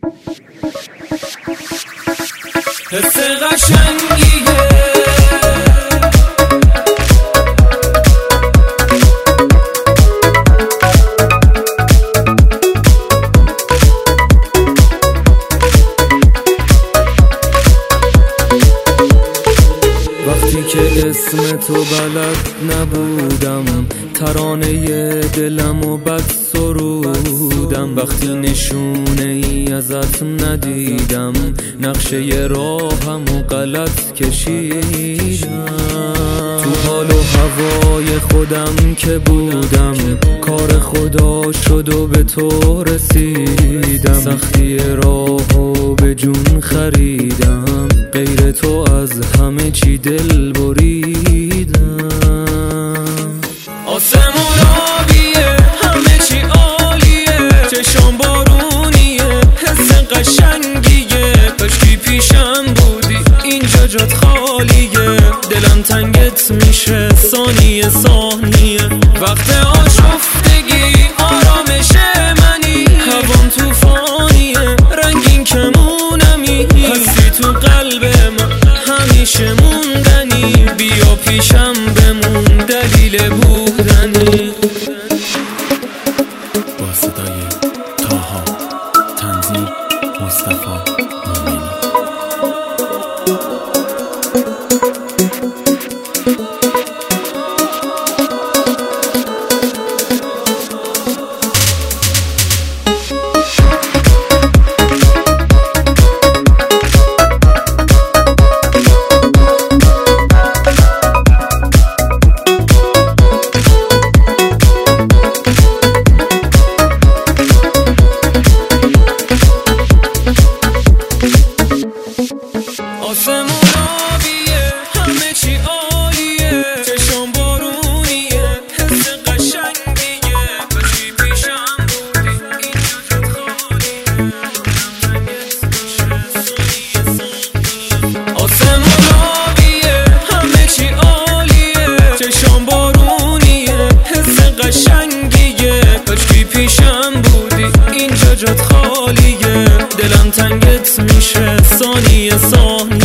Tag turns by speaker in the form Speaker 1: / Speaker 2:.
Speaker 1: حس قشنگیه وقتی که اسم تو بلد نبودم، ترانه دلمو بد سرودم. وقتی نشونه ای ازت ندیدم، نقشه راهمو غلط کشیدم. تو حال و هوای خودم که بودم، کار خدا شد و به تو رسیدم. سختی راهو به جون خریدم، غیر تو از همه چی دل بریدم. آسمون آبیه، همه چی عالیه، چشام بارونیه، حس قشنگیه. کاشکی پیشم بودی، اینجا جات خالیه. دلم تنگت میشه ثانیه ثانیه. وقت آشفتگی آرامش منی، هوام توفانیه، رنگین کمونمی. هستی تو قلب من همیشه موندنی. بیا پیشم بمون دلیل بودنی. با صدای تاها، تنظیم مصطفی مومنی. آسمون آبیه، همه چی عالیه، چشام بارونیه، حس قشنگیه. کاشکی پیشم بودی، اینجا جات خالیه. آسمون آبیه، همه چی عالیه، چشام بارونیه، حس قشنگیه. کاشکی پیشم بودی، اینجا جات خالیه. دلم تنگت میشه ثانیه ثانیه.